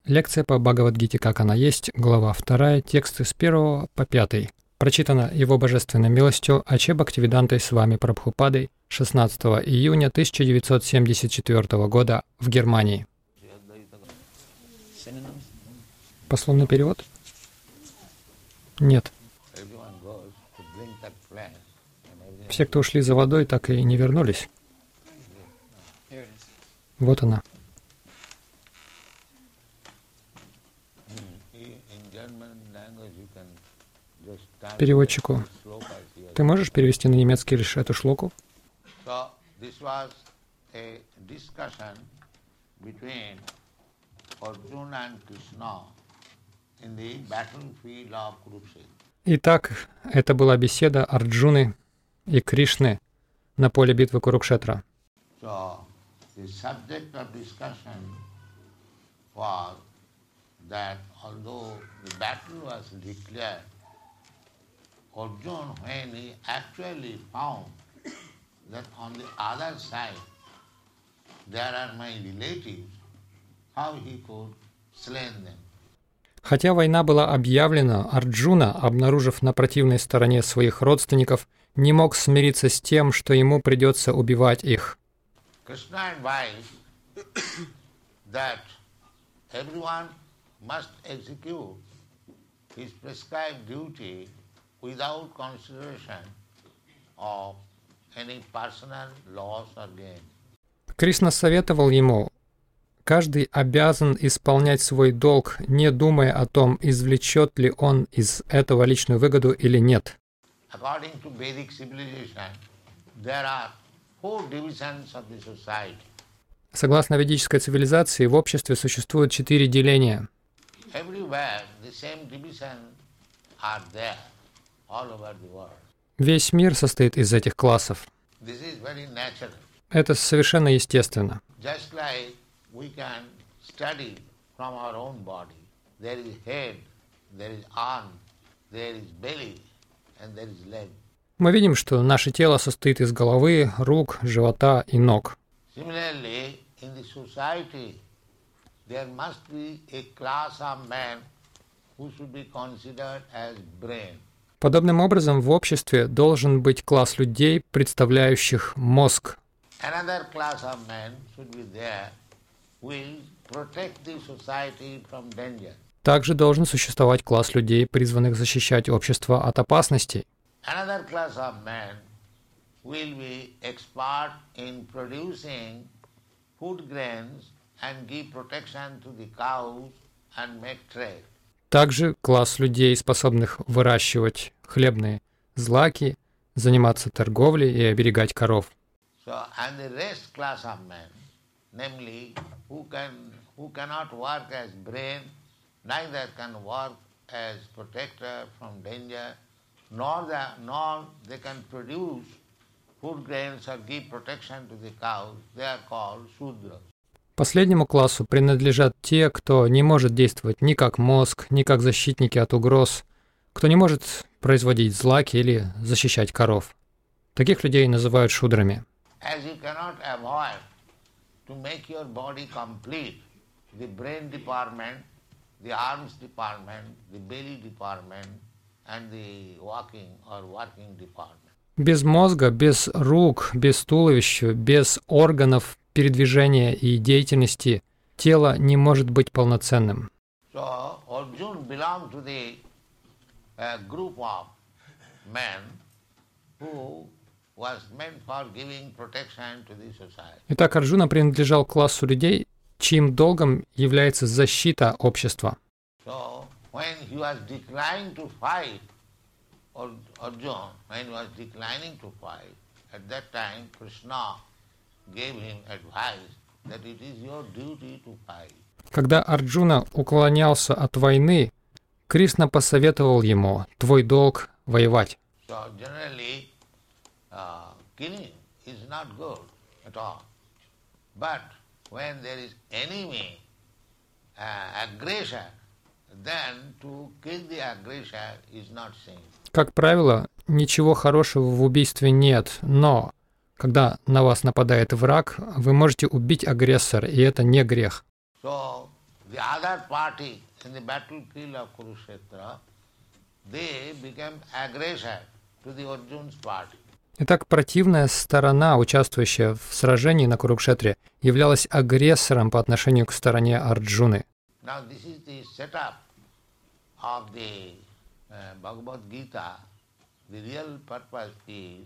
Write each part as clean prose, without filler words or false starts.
Лекция по Бхагавад-гите «Как она есть», глава 2, тексты с 1 по 5. Прочитано Его Божественной милостью Аче Бхактивидантой с вами Прабхупадой 16 июня 1974 года в Германии. Пословный перевод? Нет. Все, кто ушли за водой, так и не вернулись. Вот она. Переводчику. Ты можешь перевести на немецкий лишь эту шлоку? Итак, это была беседа Арджуны и Кришны на поле битвы Курукшетра. Arjuna, when he actually found that on the other side there are my relatives, how he could slay them. Хотя война была объявлена, Арджуна, обнаружив на противной стороне своих родственников, не мог смириться с тем, что ему придется убивать их. Krishna advised that everyone must execute his prescribed duty without consideration of any personal loss or gain. Кришна советовал ему: каждый обязан исполнять свой долг, не думая о том, извлечет ли он из этого личную выгоду или нет. According to Vedic civilization, there are 4 divisions of the society. Согласно ведической цивилизации, в обществе существует 4 деления. Everywhere the same divisions are there. Весь мир состоит из этих классов. Это совершенно естественно. Мы видим, что наше тело состоит из головы, рук, живота и ног. Подобным образом, в обществе должен быть класс людей, представляющих мозг. Также должен существовать класс людей, призванных защищать общество от опасностей. Также класс людей, способных выращивать хлебные злаки, заниматься торговлей и оберегать коров. Последнему классу принадлежат те, кто не может действовать ни как мозг, ни как защитники от угроз, кто не может производить злаки или защищать коров. Таких людей называют шудрами. Без мозга, без рук, без туловища, без органов передвижения и деятельности тело не может быть полноценным. Итак, Арджуна принадлежал к классу людей, чьим долгом является защита общества. Когда Арджуна уклонялся от войны, Кришна посоветовал ему: твой долг — воевать. Как правило, ничего хорошего в убийстве нет, но когда на вас нападает враг, вы можете убить агрессора, и это не грех. the other party in the battlefield of Kurukshetra, they became aggressor to the Arjun's party. Итак, противная сторона, участвующая в сражении на Курукшетре, являлась агрессором по отношению к стороне Арджуны. Now this is the setup of the Bhagavad Gita. The real purpose is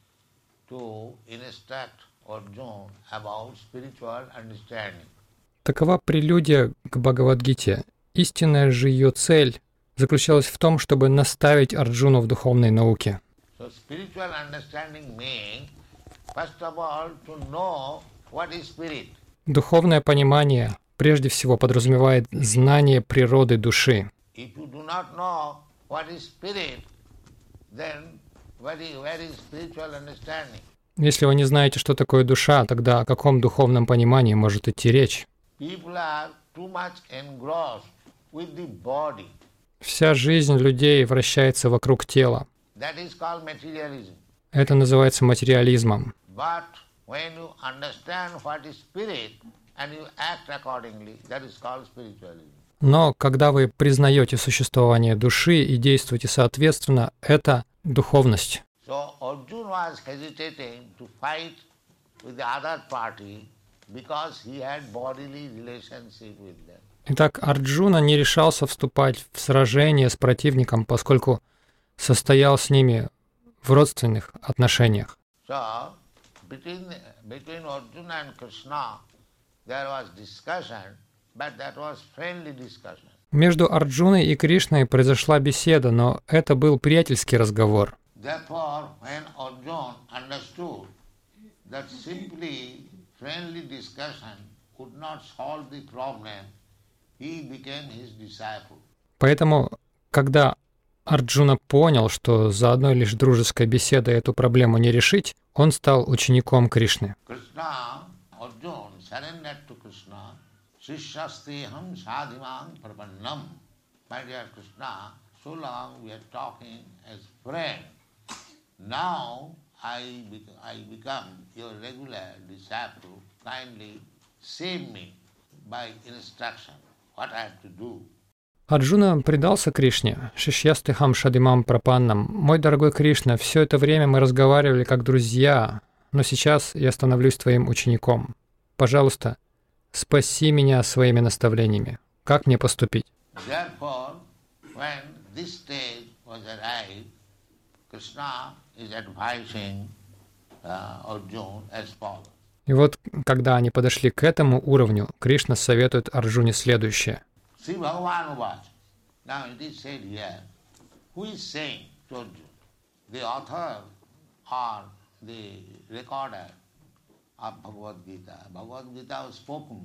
to instruct Arjuna about spiritual understanding. Такова прелюдия к Бхагавад-гите. Истинная же ее цель заключалась в том, чтобы наставить Арджуну в духовной науке. So spiritual understanding means, first of all, to know what is spirit. Dуховное понимание прежде всего подразумевает знание природы души. If you do not know what is spirit, then where is spiritual understanding? Если вы не знаете, что такое душа, тогда о каком духовном понимании может идти речь? People are too much engrossed with the body. Вся жизнь людей вращается вокруг тела. That is called materialism. Это называется материализмом. But when you understand what is spirit and you act accordingly, that is called spiritualism. Но когда вы признаете существование души и действуете соответственно, это духовность. So Arjuna was hesitating to fight with the other party because he had bodily relationship with them. Итак, Арджуна не решался вступать в сражение с противником, поскольку состоял с ними в родственных отношениях. So between Arjuna and Krishna there was discussion, but that was friendly discussion. Между Арджуной и Кришной произошла беседа, но это был приятельский разговор. Therefore, when Arjuna understood that simply friendly discussion would not solve the problem, he became his disciple. Поэтому, когда Арджуна понял, что за одной лишь дружеской беседой эту проблему не решить, он стал учеником Кришны. Krishna, Arjuna surrendered to Krishna. Shishyasteham sadhimam prapannam. My dear Krishna, so long we are talking as friends. Now I become your regular disciple. Kindly save me by instruction. What I have to do. Арджуна предался Кришне. Шишьястыхам шадимам прапаннам. Мой дорогой Кришна, все это время мы разговаривали как друзья, но сейчас я становлюсь твоим учеником. Пожалуйста, спаси меня своими наставлениями. Как мне поступить? Therefore, when this stage was arrived, Krishna is advising Arjuna as follows. И вот, когда они подошли к этому уровню, Кришна советует Арджуне следующее. Sri Bhagavan was. Now it is said here, who is saying to Arjuna? The author or the recorder of Bhagavad Gita. Bhagavad Gita was spoken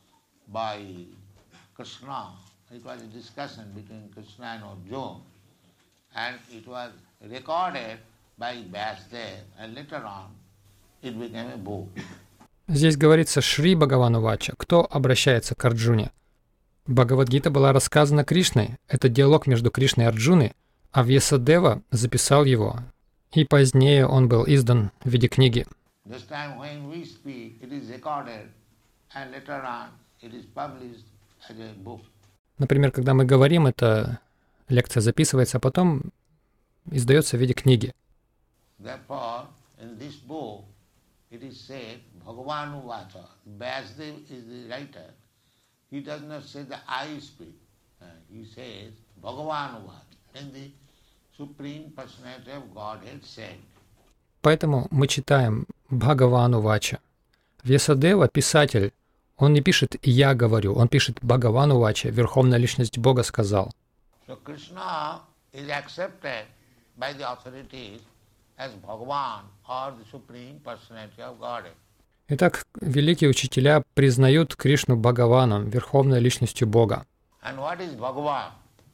by Krishna. It was a discussion between Krishna and Arjuna. And it was recorded by Vyasdev. And later on, it became a book. Здесь говорится Шри Бхагавану Вача. Кто обращается к Арджуне? Бхагавад-гита была рассказана Кришной. Это диалог между Кришной и Арджуной, а Вьясадева записал его. И позднее он был издан в виде книги. This time when we speak, it is recorded and later on it is published as a book. Например, когда мы говорим, эта лекция записывается, а потом издается в виде книги. Therefore, in this book, it is said, Bhagavanu Vacha. Vyasdev is the writer. He does not say that I speak. He says, Bhagavanu Vacha. And the Supreme Personality of Godhead said. Поэтому мы читаем Бхагавану Вача. Вьясадева, писатель, он не пишет «я говорю», он пишет Бхагавану Вача, Верховная Личность Бога сказал. So Krishna is accepted by the authorities as Bhagavan or the Supreme Personality of Godhead. Итак, великие учителя признают Кришну Бхагаваном, Верховной Личностью Бога. And what is Bhagavan?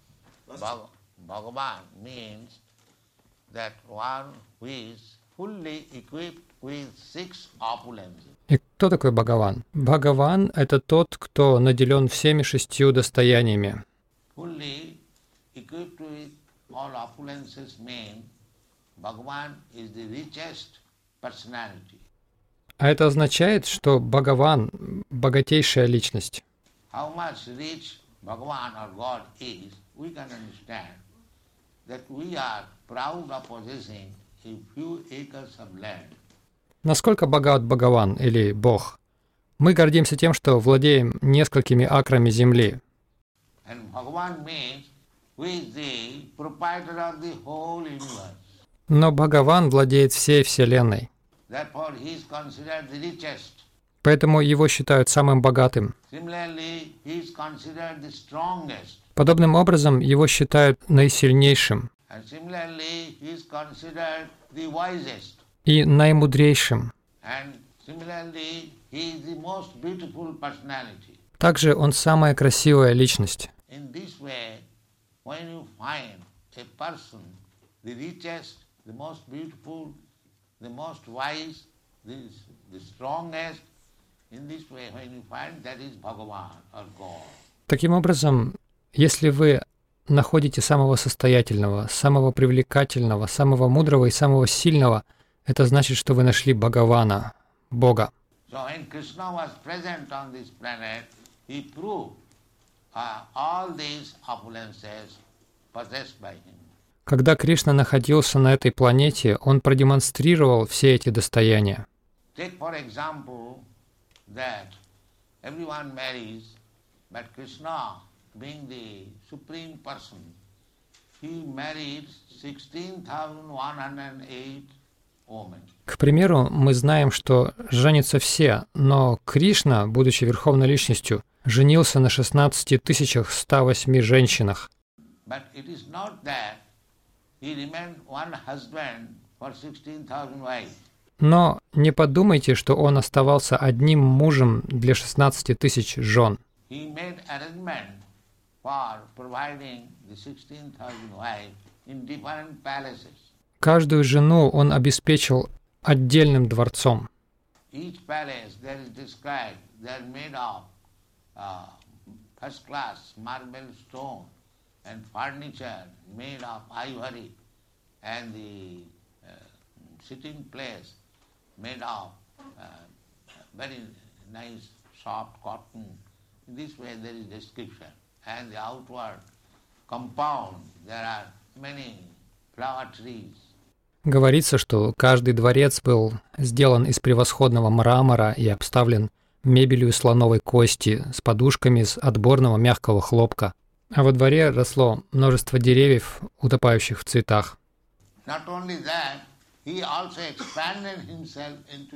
Bhagavan means that one who is fully equipped with 6 opulences. И кто такой Бхагаван? Бхагаван — это тот, кто наделен всеми 6 достояниями. Fully equipped with all opulences means Bhagavan is the richest personality. А это означает, что Бхагаван — богатейшая личность. how much rich Bhagavan or God is, we can understand that we are proud of possessing a few acres of land. Насколько богат Бхагаван или Бог? Мы гордимся тем, что владеем несколькими акрами земли. And Bhagavan means who is the proprietor of the whole universe. Но Бхагаван владеет всей Вселенной. Therefore he is considered the richest. Поэтому его считают самым богатым. Similarly, he is considered the strongest. Подобным образом его считают наисильнейшим And similarly, he is considered the wisest. и наимудрейшим. And similarly, he is the most beautiful personality. Также он самая красивая личность. In this way, when you find a person, the richest, the most beautiful, the most wise, the strongest, in this way, when you find that is Bhagavan or God. Таким образом, если вы находите самого состоятельного, самого привлекательного, самого мудрого и самого сильного, это значит, что вы нашли Бхагавана, Бога. So when Krishna was present on this planet, he proved all these opulences possessed by him. Когда Кришна находился на этой планете, он продемонстрировал все эти достояния. Take for example that everyone marries, but Krishna, being the supreme person, he married 16,108 women. К примеру, мы знаем, что женятся все, но Кришна, будучи верховной личностью, женился на 16 108 женщинах. But it is not that he remained one husband for 16,000 wives. Но не подумайте, что он оставался одним мужем для 16 тысяч жен. He made arrangement for providing the 16,000 wives in different palaces. Каждую жену он обеспечил отдельным дворцом. Each palace there is described, they are made of first class marble stone and furniture made of ivory and the sitting place made of very nice soft cotton. In this way there is description. And the outward compound there are many flower trees. Говорится, что каждый дворец был сделан из превосходного мрамора и обставлен мебелью из слоновой кости с подушками из отборного мягкого хлопка. А во дворе росло множество деревьев, утопающих в цветах. Not only that, he also expanded himself into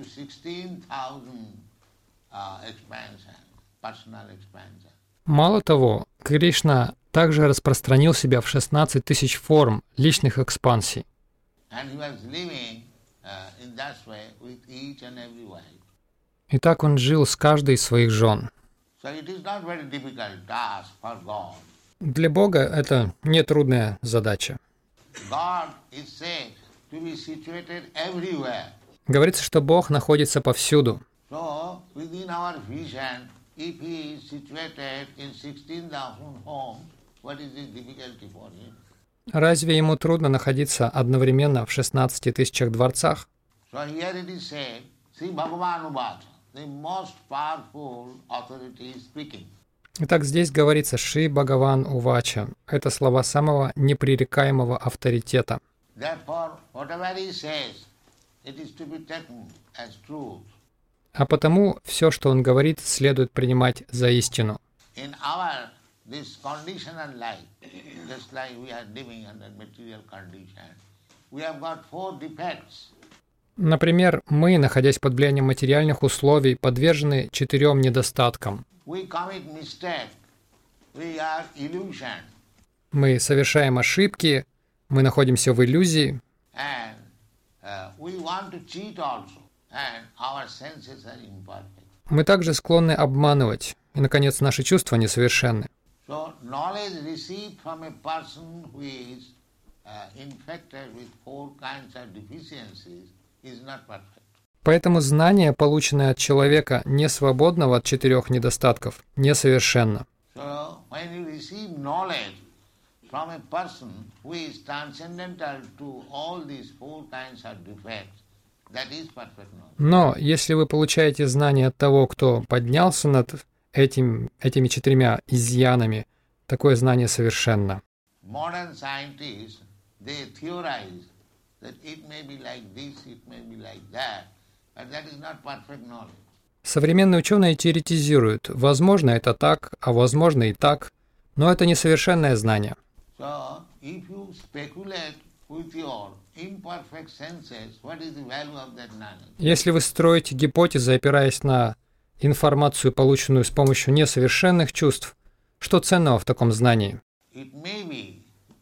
16,000 expansion, personal expansion. Мало того, Кришна также распространил себя в 16 тысяч форм личных экспансий. And he was living in that way with each and every wife. И так он жил с каждой из своих жен. So it is not very difficult task for God. Для Бога это нетрудная задача. God is said to be situated everywhere. Говорится, что Бог находится повсюду. So within our vision, if he is situated in 16,000 homes, what is the difficulty for him? Разве ему трудно находиться одновременно в 16 тысячах дворцах? So here it is said, Sri Bhagavan Uvacha, the most powerful authority is speaking. Итак, здесь говорится «Шри Бхагаван Увача». Это слова самого непререкаемого авторитета. Therefore, whatever he says, it is to be taken as truth. А потому все, что он говорит, следует принимать за истину. In our this conditional life, just like we are living under material condition, we have got 4 defects. Например, мы, находясь под влиянием материальных условий, подвержены 4 недостаткам. We commit mistake, we are illusion, Мы совершаем ошибки, мы находимся в иллюзии, and we want to cheat also, and our senses are imperfect. мы также склонны обманывать, и, наконец, наши чувства несовершенны. So knowledge received from a person who is infected with 4 kinds of deficiencies is not perfect. Поэтому знание, полученное от человека, не свободного от 4 недостатков, несовершенно. So when you receive knowledge from a person who is transcendental to all these 4 kinds of defects, that is perfect knowledge. Но если вы получаете знание от того, кто поднялся над этими 4 изъянами такое знание совершенно. Modern scientists, they theorize that it may be like this, it may be like that, but that is not perfect knowledge. Современные ученые теоретизируют. Возможно, это так, а возможно и так, но это несовершенное знание. So, if you speculate with your imperfect senses, what is the value of that knowledge? Если вы строите гипотезы, опираясь на информацию, полученную с помощью несовершенных чувств, что ценного в таком знании? It may be,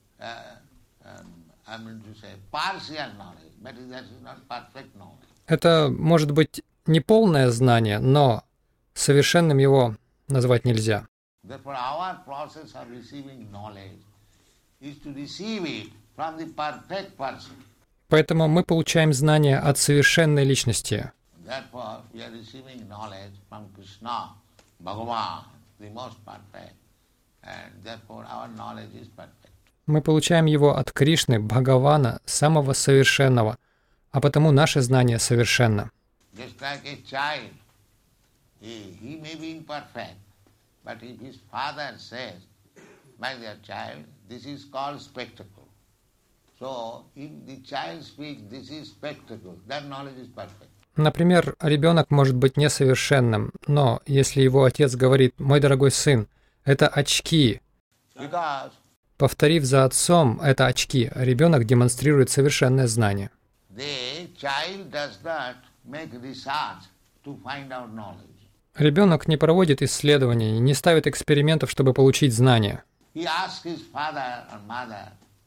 partial knowledge, but that is not perfect knowledge. Это может быть неполное знание, но совершенным его назвать нельзя. Therefore, our process of receiving knowledge is to receive it from the perfect person. Поэтому мы получаем знания от совершенной личности. Therefore, we are receiving knowledge from Krishna, Bhagavan, the most perfect, and therefore our knowledge is perfect. Мы получаем его от Кришны, Бхагавана, самого совершенного, а потому наше знание совершенно. Just like a child, he may be imperfect, but if his father says, my dear child, this is called spectacle. So, if the child speaks, this is spectacle, that knowledge is perfect. Например, ребенок может быть несовершенным, но если его отец говорит: «Мой дорогой сын, это очки», Because повторив за отцом «это очки», ребенок демонстрирует совершенное знание. the child does not make research to find out knowledge. Ребенок не проводит исследований, не ставит экспериментов, чтобы получить знания. He asks his father or mother,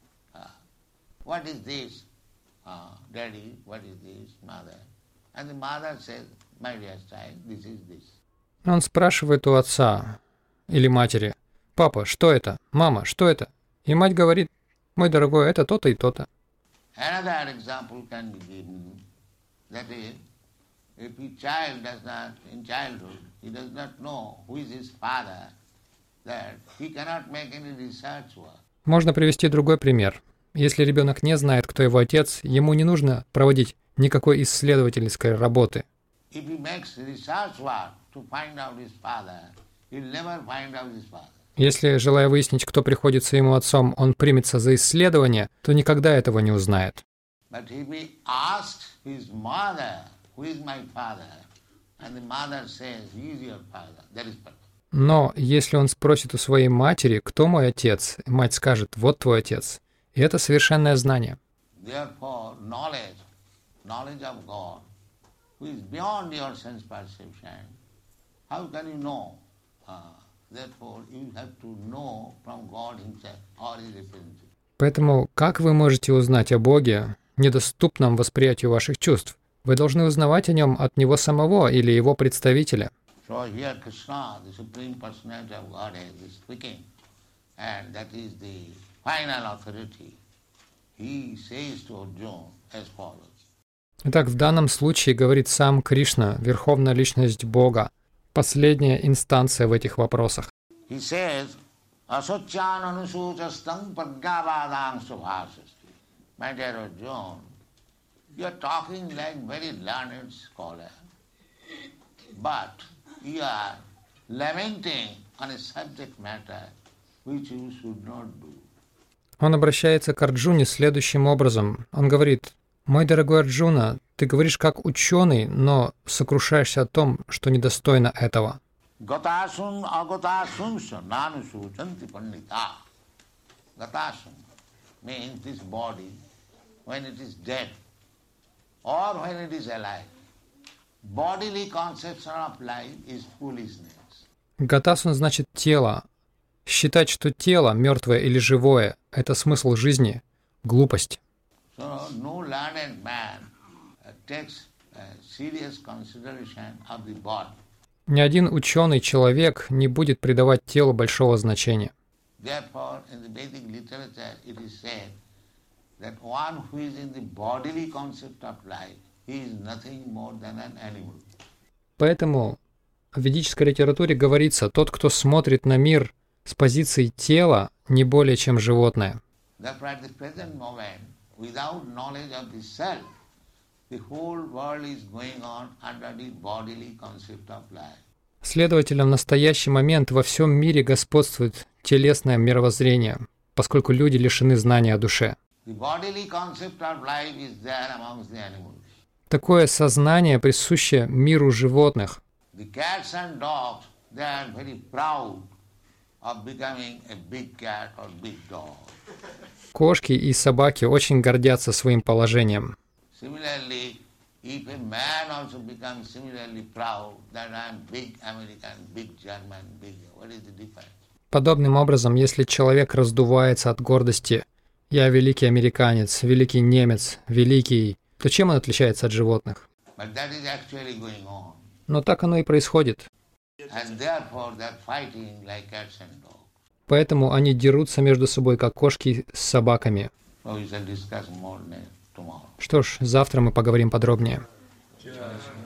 what is this? Daddy, what is this, mother? And the mother says, my dear child, this is this. Он спрашивает у отца или матери: «Папа, что это? Мама, что это?» И мать говорит: «Мой дорогой, это то-то и то-то». Another example can be given, that is, if a child does not, in childhood, he does not know who is his father, that he cannot make any research work. Можно привести другой пример. Если ребенок не знает, кто его отец, ему не нужно проводить никакой исследовательской работы. If he makes research work to find out his father, he'll never find out his father. Если, желая выяснить, кто приходится ему отцом, он примется за исследование, то никогда этого не узнает. But if he asks his mother, who is my father, and the mother says, he is your father, that is perfect. Но если он спросит у своей матери: «Кто мой отец?», и мать скажет: «Вот твой отец», и это совершенное знание. Therefore, knowledge of God, who is beyond your sense perception, how can you know? Therefore, you have to know from God himself or his representative. Поэтому как вы можете узнать о Боге, недоступном восприятию ваших чувств? Вы должны узнавать о нем от Него самого или Его представителя. So here Krishna, the Supreme Personality of Godhead, is speaking, and that is the final authority. He says to Arjuna as follows. Итак, в данном случае говорит сам Кришна, Верховная Личность Бога, последняя инстанция в этих вопросах. He says, Asocyan anusuchastang padgavadang subhasasti. My dear Arjuna, you are talking like very learned scholar, but you are lamenting on a subject matter which you should not do. Он обращается к Арджуне следующим образом. Он говорит: «Мой дорогой Арджуна, ты говоришь как ученый, но сокрушаешься о том, что недостойно этого». Gatasun agatasumsa nanusuchanti pandita. Gatasum means this body, when it is dead or when it is alive. Bodily conception of life is foolishness. Гатасун значит тело. Считать, что тело, мертвое или живое, это смысл жизни, глупость. So no learned man takes serious consideration of the body. Ни один ученый человек не будет придавать телу большого значения. Therefore, in the Vedic literature, it is said that one who is in the bodily concept of life, he is nothing more than an animal. Поэтому в ведической литературе говорится: тот, кто смотрит на мир с позиции тела, не более чем животное. Therefore, at the present moment, without knowledge of the self, the whole world is going on under the bodily concept of life. Следовательно, в настоящий момент во всем мире господствует телесное мировоззрение, поскольку люди лишены знания о душе. The bodily concept of life is there amongst the animals. Такое сознание присуще миру животных. The cats and dogs, they are very proud of becoming a big cat or big dog. Кошки и собаки очень гордятся своим положением. Similarly, if a man also becomes similarly proud that I am big American, big German, big, what is the difference? Подобным образом, если человек раздувается от гордости «я великий американец», «великий немец», «великий», то чем он отличается от животных? But that is actually going on. Но так оно и происходит. And therefore they are fighting like cats and dogs. Поэтому они дерутся между собой, как кошки с собаками. So we shall discuss more tomorrow. Что ж, завтра мы поговорим подробнее. Yes.